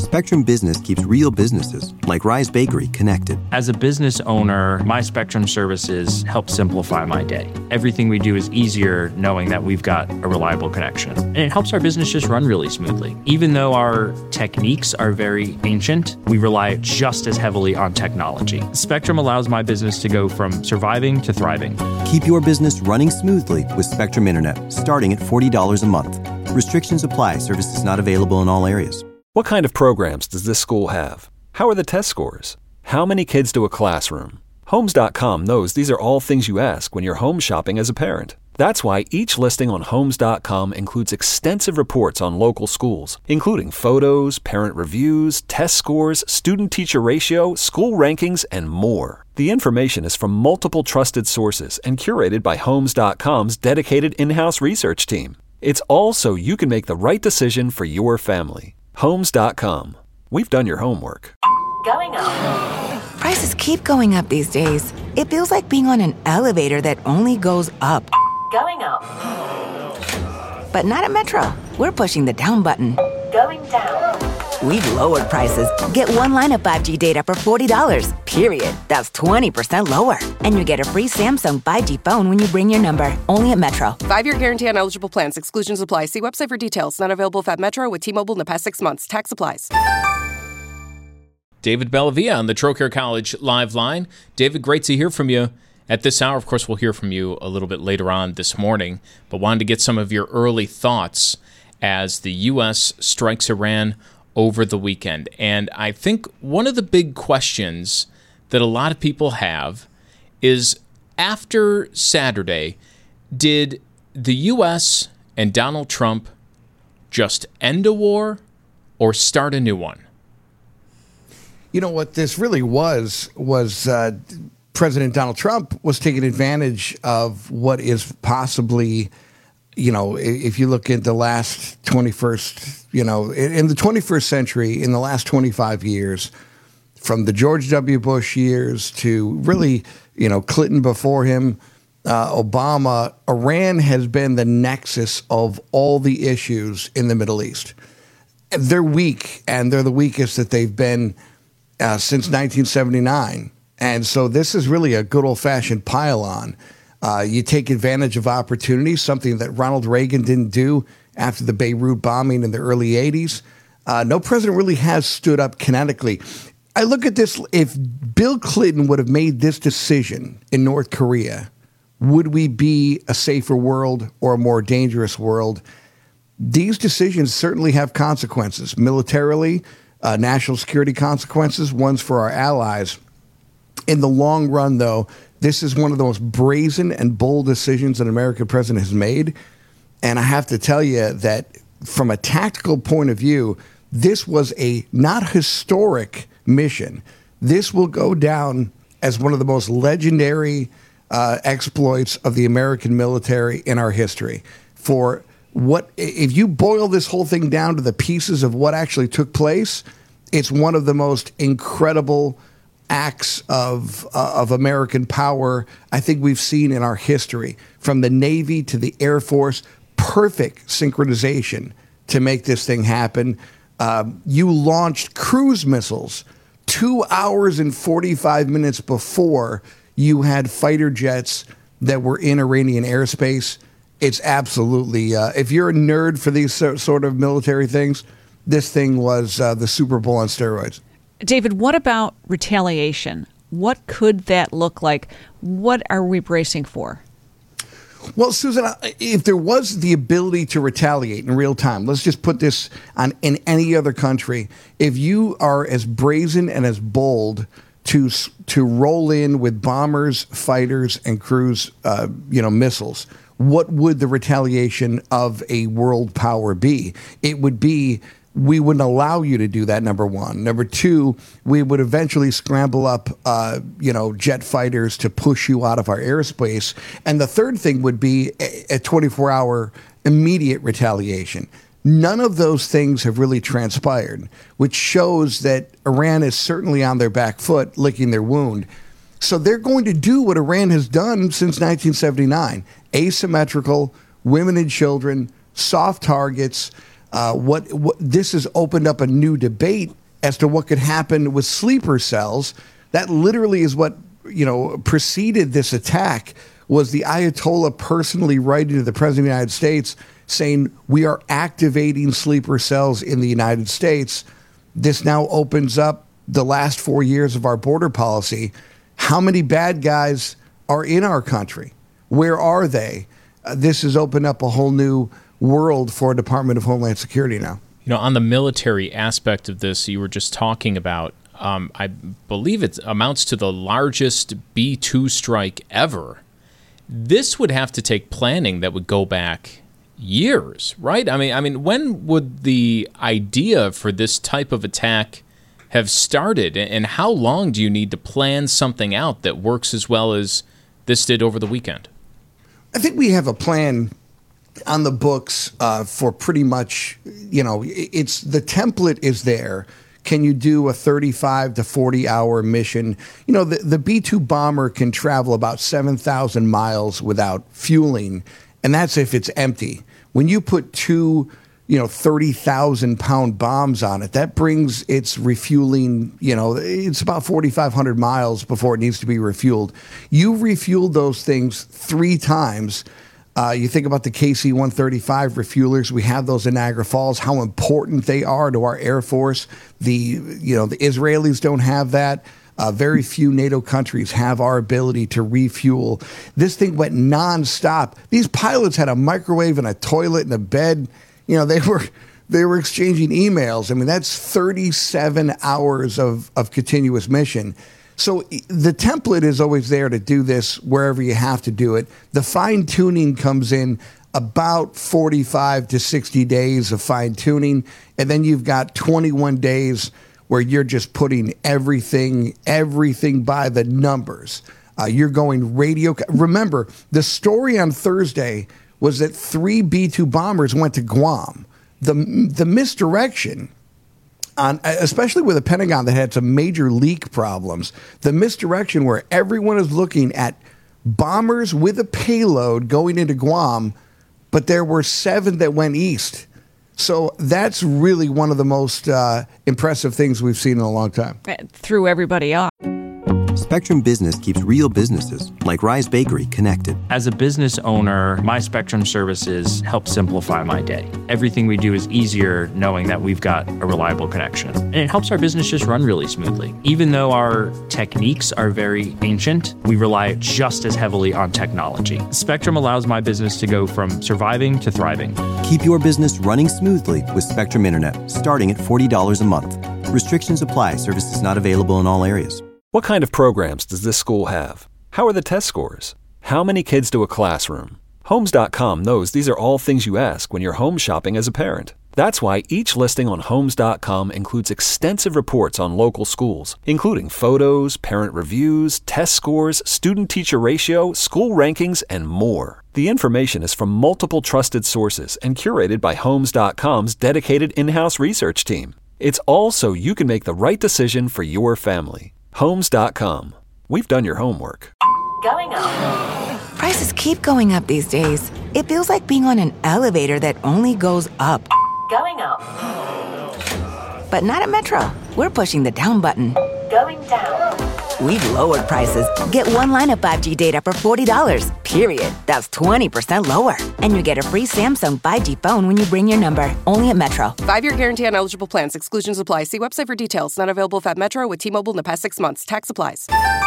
Spectrum Business keeps real businesses, like Rise Bakery, connected. As a business owner, my Spectrum services help simplify my day. Everything we do is easier knowing that we've got a reliable connection. And it helps our business just run really smoothly. Even though our techniques are very ancient, we rely just as heavily on technology. Spectrum allows my business to go from surviving to thriving. Keep your business running smoothly with Spectrum Internet, starting at $40 a month. Restrictions apply. Services not available in all areas. What kind of programs does this school have? How are the test scores? How many kids do a classroom? Homes.com knows these are all things you ask when you're home shopping as a parent. That's why each listing on Homes.com includes extensive reports on local schools, including photos, parent reviews, test scores, student-teacher ratio, school rankings, and more. The information is from multiple trusted sources and curated by Homes.com's dedicated in-house research team. It's all so you can make the right decision for your family. Homes.com. We've done your homework. Going up. Prices keep going up these days. It feels like being on an elevator that only goes up. Going up. But not at Metro. We're pushing the down button. Going down. We've lowered prices. Get one line of 5G data for $40, period. That's 20% lower. And you get a free Samsung 5G phone when you bring your number. Only at Metro. 5-year guarantee on eligible plans. Exclusions apply. See website for details. Not available at Metro with T-Mobile in the past 6 months. Tax applies. David Bellavia on the Trocaire College Live Line. David, great to hear from you at this hour. Of course, we'll hear from you a little bit later on this morning, but wanted to get some of your early thoughts as the U.S. strikes Iran over the weekend. And I think one of the big questions that a lot of people have is, after Saturday, did the U.S. and Donald Trump just end a war or start a new one? You know what this really was President Donald Trump was taking advantage of what is possibly, if you look at the last 21st, in the 21st century, in the last 25 years, from the George W. Bush years to really, Clinton before him, Obama, Iran has been the nexus of all the issues in the Middle East. They're weak, and they're the weakest that they've been since 1979. And so this is really a good old-fashioned pile-on. You take advantage of opportunities, something that Ronald Reagan didn't do after the Beirut bombing in the early 80s. No president really has stood up kinetically. I look at this, if Bill Clinton would have made this decision in North Korea, would we be a safer world or a more dangerous world? These decisions certainly have consequences, militarily, national security consequences, ones for our allies. In the long run, though, this is one of the most brazen and bold decisions an American president has made. And I have to tell you that from a tactical point of view, this was a not historic mission. This will go down as one of the most legendary exploits of the American military in our history. For what, if you boil this whole thing down to the pieces of what actually took place, it's one of the most incredible acts of American power I think we've seen in our history. From the Navy to the Air Force, perfect synchronization to make this thing happen. You launched cruise missiles 2 hours and 45 minutes before you had fighter jets that were in Iranian airspace. It's absolutely, if you're a nerd for these sort of military things, this thing was the Super Bowl on steroids. David, what about retaliation? What could that look like? What are we bracing for? Well, Susan, if there was the ability to retaliate in real time, let's just put this on in any other country. If you are as brazen and as bold to roll in with bombers, fighters, and cruise, missiles, what would the retaliation of a world power be? It would be, we wouldn't allow you to do that, number one. Number two, we would eventually scramble up, jet fighters to push you out of our airspace. And the third thing would be a 24-hour immediate retaliation. None of those things have really transpired, which shows that Iran is certainly on their back foot, licking their wound. So they're going to do what Iran has done since 1979. Asymmetrical, women and children, soft targets, What this has opened up a new debate as to what could happen with sleeper cells. That literally is what preceded this attack. Was the Ayatollah personally writing to the President of the United States saying, we are activating sleeper cells in the United States. This now opens up the last 4 years of our border policy. How many bad guys are in our country? Where are they? This has opened up a whole new world for Department of Homeland Security now. On the military aspect of this, you were just talking about, I believe it amounts to the largest B-2 strike ever. This would have to take planning that would go back years, right? I mean, when would the idea for this type of attack have started, and how long do you need to plan something out that works as well as this did over the weekend? I think we have a plan on the books for pretty much, it's the template is there. Can you do a 35 to 40 hour mission? The B-2 bomber can travel about 7,000 miles without fueling, and that's if it's empty. When you put two 30,000 pound bombs on it, that brings its refueling, it's about 4,500 miles before it needs to be refueled. You refueled those things 3 times. You think about the KC-135 refuelers. We have those in Niagara Falls, how important they are to our Air Force. The Israelis don't have that. Very few NATO countries have our ability to refuel. This thing went nonstop. These pilots had a microwave and a toilet and a bed. They were exchanging emails. I mean, that's 37 hours of continuous mission. So the template is always there to do this wherever you have to do it. The fine tuning comes in about 45 to 60 days of fine tuning. And then you've got 21 days where you're just putting everything by the numbers. You're going radio. Remember, the story on Thursday was that 3 B-2 bombers went to Guam. The misdirection, especially with the Pentagon that had some major leak problems, the misdirection where everyone is looking at bombers with a payload going into Guam, but there were 7 that went east. So that's really one of the most impressive things we've seen in a long time. Threw everybody off. Spectrum Business keeps real businesses, like Rise Bakery, connected. As a business owner, my Spectrum services help simplify my day. Everything we do is easier knowing that we've got a reliable connection. And it helps our business just run really smoothly. Even though our techniques are very ancient, we rely just as heavily on technology. Spectrum allows my business to go from surviving to thriving. Keep your business running smoothly with Spectrum Internet, starting at $40 a month. Restrictions apply. Services not available in all areas. What kind of programs does this school have? How are the test scores? How many kids do a classroom? Homes.com knows these are all things you ask when you're home shopping as a parent. That's why each listing on Homes.com includes extensive reports on local schools, including photos, parent reviews, test scores, student-teacher ratio, school rankings, and more. The information is from multiple trusted sources and curated by Homes.com's dedicated in-house research team. It's all so you can make the right decision for your family. Homes.com. We've done your homework. Going up. Prices keep going up these days. It feels like being on an elevator that only goes up. Going up. But not at Metro. We're pushing the down button. Going down. We've lowered prices. Get one line of 5G data for $40, period. That's 20% lower. And you get a free Samsung 5G phone when you bring your number. Only at Metro. 5-year guarantee on eligible plans. Exclusions apply. See website for details. Not available if at Metro with T-Mobile in the past 6 months. Tax applies.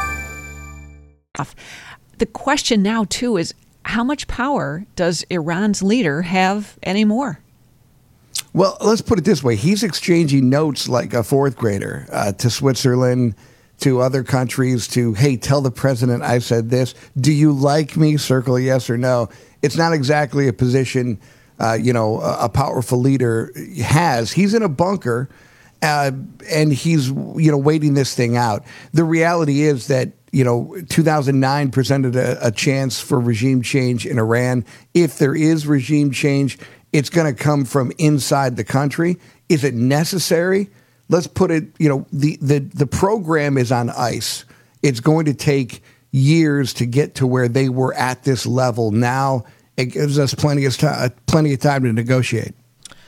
The question now, too, is how much power does Iran's leader have anymore? Well, let's put it this way. He's exchanging notes like a 4th grader to Switzerland, to other countries, to, hey, tell the president I said this. Do you like me? Circle yes or no. It's not exactly a position, a powerful leader has. He's in a bunker, and he's, waiting this thing out. The reality is that, 2009 presented a chance for regime change in Iran. If there is regime change, it's going to come from inside the country. Is it necessary? Let's put it, the program is on ice. It's going to take years to get to where they were at this level. Now it gives us plenty of time to negotiate.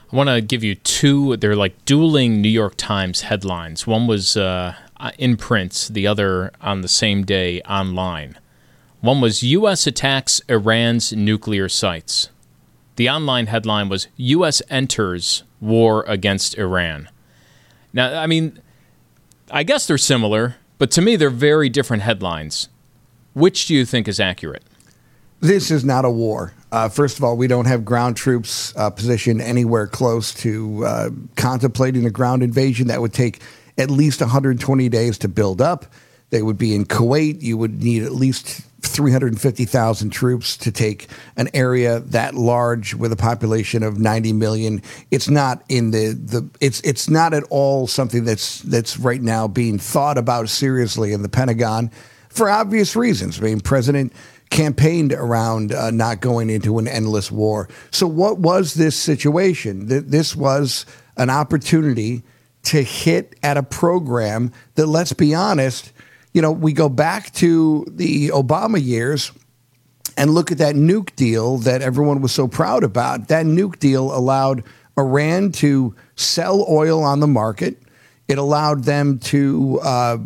I want to give you two. They're like dueling New York Times headlines. One was in print, the other on the same day online. One was U.S. attacks Iran's nuclear sites. The online headline was U.S. enters war against Iran. Now, I mean, I guess they're similar, but to me they're very different headlines. Which do you think is accurate? This is not a war. First of all, we don't have ground troops positioned anywhere close to contemplating a ground invasion. That would take at least 120 days to build up. They would be in Kuwait. You would need at least 350,000 troops to take an area that large with a population of 90 million. It's not in it's not at all something that's right now being thought about seriously in the Pentagon for obvious reasons. I mean, President campaigned around not going into an endless war. So what was this situation? This was an opportunity to hit at a program that, let's be honest, we go back to the Obama years and look at that nuke deal that everyone was so proud about. That nuke deal allowed Iran to sell oil on the market. It allowed them to,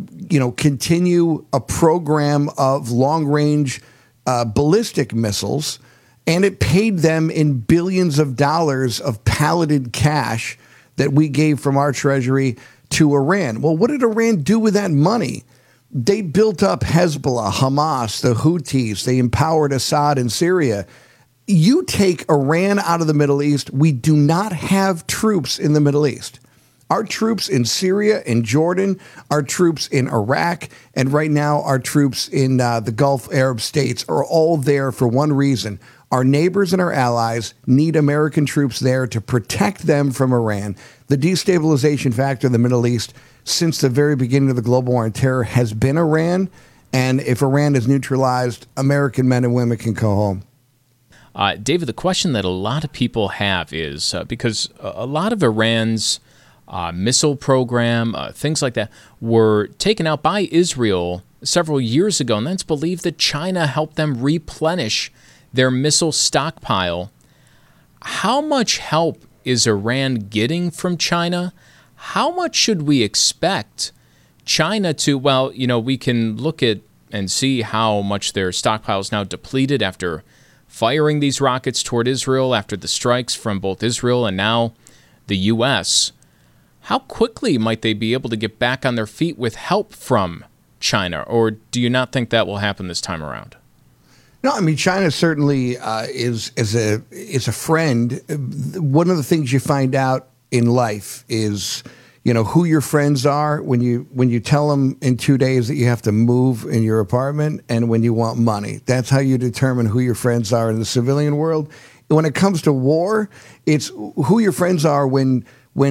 continue a program of long-range ballistic missiles, and it paid them in billions of dollars of palleted cash that we gave from our treasury to Iran. Well, what did Iran do with that money? They built up Hezbollah, Hamas, the Houthis. They empowered Assad in Syria. You take Iran out of the Middle East, we do not have troops in the Middle East. Our troops in Syria, in Jordan, our troops in Iraq, and right now our troops in the Gulf Arab states are all there for one reason. Our neighbors and our allies need American troops there to protect them from Iran. The destabilization factor in the Middle East since the very beginning of the global war on terror has been Iran. And if Iran is neutralized, American men and women can go home. David, the question that a lot of people have is because a lot of Iran's missile program, things like that, were taken out by Israel several years ago. And then it's believed that China helped them replenish their missile stockpile. How much help is Iran getting from China? How much should we expect China to, we can look at and see how much their stockpile is now depleted after firing these rockets toward Israel, after the strikes from both Israel and now the U.S. How quickly might they be able to get back on their feet with help from China? Or do you not think that will happen this time around? No, I mean, China certainly is a friend. One of the things you find out in life is, who your friends are when you tell them in 2 days that you have to move in your apartment, and when you want money. That's how you determine who your friends are in the civilian world. When it comes to war, it's who your friends are when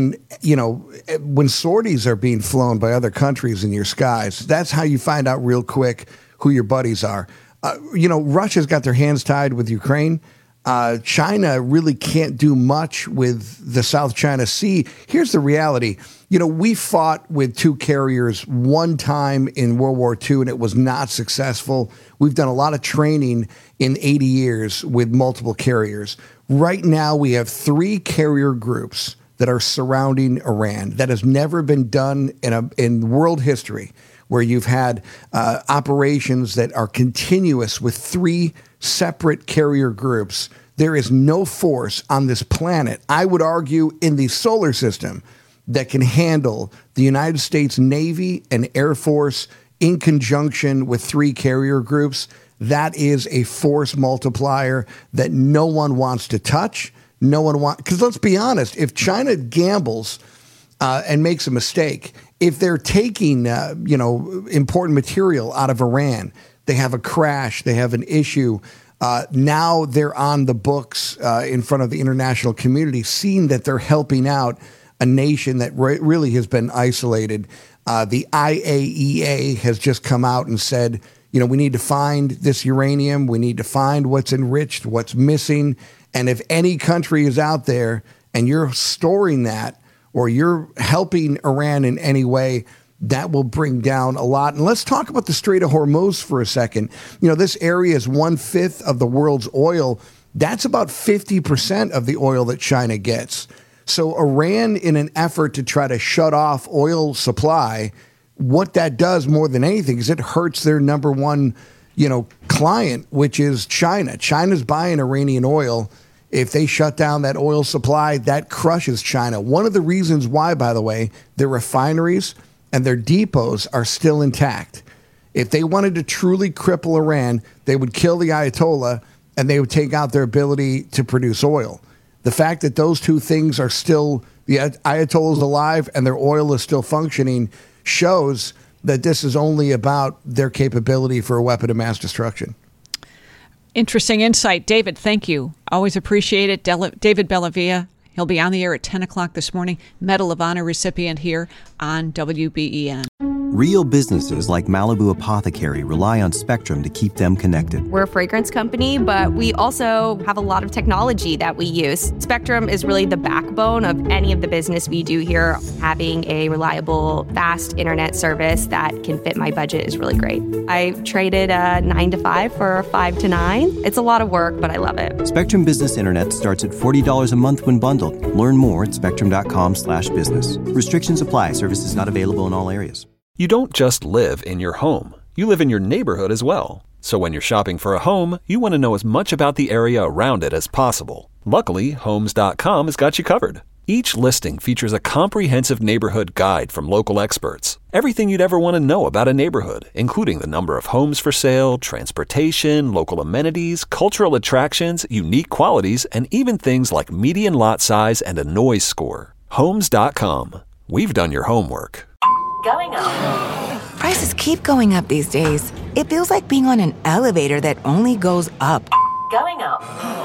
sorties are being flown by other countries in your skies. That's how you find out real quick who your buddies are. Russia's got their hands tied with Ukraine. China really can't do much with the South China Sea. Here's the reality. We fought with two carriers one time in World War II, and it was not successful. We've done a lot of training in 80 years with multiple carriers. Right now, we have 3 carrier groups that are surrounding Iran. That has never been done in world history, where you've had operations that are continuous with 3 separate carrier groups. There is no force on this planet, I would argue, in the solar system that can handle the United States Navy and Air Force in conjunction with 3 carrier groups. That is a force multiplier that no one wants to touch. Because let's be honest, if China gambles and makes a mistake, if they're taking important material out of Iran, they have a crash, they have an issue. Now they're on the books in front of the international community, seeing that they're helping out a nation that really has been isolated. The IAEA has just come out and said, we need to find this uranium. We need to find what's enriched, what's missing. And if any country is out there and you're storing that or you're helping Iran in any way, that will bring down a lot. And let's talk about the Strait of Hormuz for a second. This area is 1/5 of the world's oil. That's about 50% of the oil that China gets. So Iran, in an effort to try to shut off oil supply, what that does more than anything is it hurts their number one, client, which is China. China's buying Iranian oil. If they shut down that oil supply, that crushes China. One of the reasons why, by the way, their refineries and their depots are still intact. If they wanted to truly cripple Iran, they would kill the Ayatollah and they would take out their ability to produce oil. The fact that those two things are still, the Ayatollah is alive and their oil is still functioning, shows that this is only about their capability for a weapon of mass destruction. Interesting insight. David, thank you. Always appreciate it. David Bellavia, he'll be on the air at 10 o'clock this morning. Medal of Honor recipient here on WBEN. Real businesses like Malibu Apothecary rely on Spectrum to keep them connected. We're a fragrance company, but we also have a lot of technology that we use. Spectrum is really the backbone of any of the business we do here. Having a reliable, fast internet service that can fit my budget is really great. I traded a 9 to 5 for a 5 to 9. It's a lot of work, but I love it. Spectrum Business Internet starts at $40 a month when bundled. Learn more at spectrum.com/business. Restrictions apply. Services not available in all areas. You don't just live in your home. You live in your neighborhood as well. So when you're shopping for a home, you want to know as much about the area around it as possible. Luckily, Homes.com has got you covered. Each listing features a comprehensive neighborhood guide from local experts. Everything you'd ever want to know about a neighborhood, including the number of homes for sale, transportation, local amenities, cultural attractions, unique qualities, and even things like median lot size and a noise score. Homes.com. We've done your homework. Going up. Prices keep going up these days. It feels like being on an elevator that only goes up. Going up.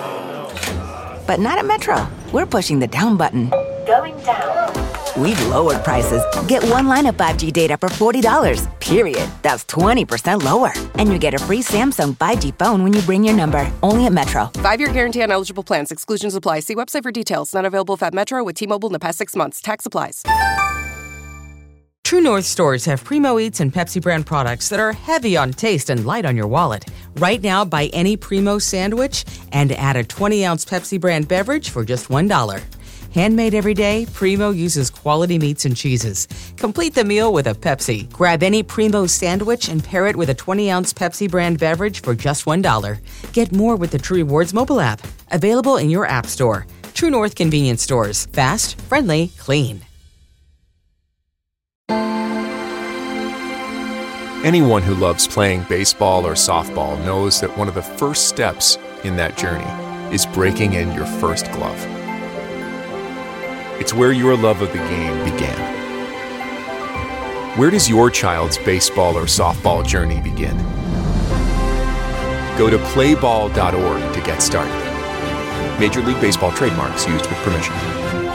But not at Metro. We're pushing the down button. Going down. We've lowered prices. Get one line of 5G data for $40, period. That's 20% lower. And you get a free Samsung 5G phone when you bring your number. Only at Metro. 5-year guarantee on eligible plans. Exclusions apply. See website for details. Not available if at Metro with T-Mobile in the past 6 months. Tax applies. True North stores have Primo Eats and Pepsi brand products that are heavy on taste and light on your wallet. Right now, buy any Primo sandwich and add a 20-ounce Pepsi brand beverage for just $1. Handmade every day, Primo uses quality meats and cheeses. Complete the meal with a Pepsi. Grab any Primo sandwich and pair it with a 20-ounce Pepsi brand beverage for just $1. Get more with the True Rewards mobile app. Available in your app store. True North convenience stores. Fast, friendly, clean. Anyone who loves playing baseball or softball knows that one of the first steps in that journey is breaking in your first glove. It's where your love of the game began. Where does your child's baseball or softball journey begin? Go to playball.org to get started. Major League Baseball trademarks used with permission.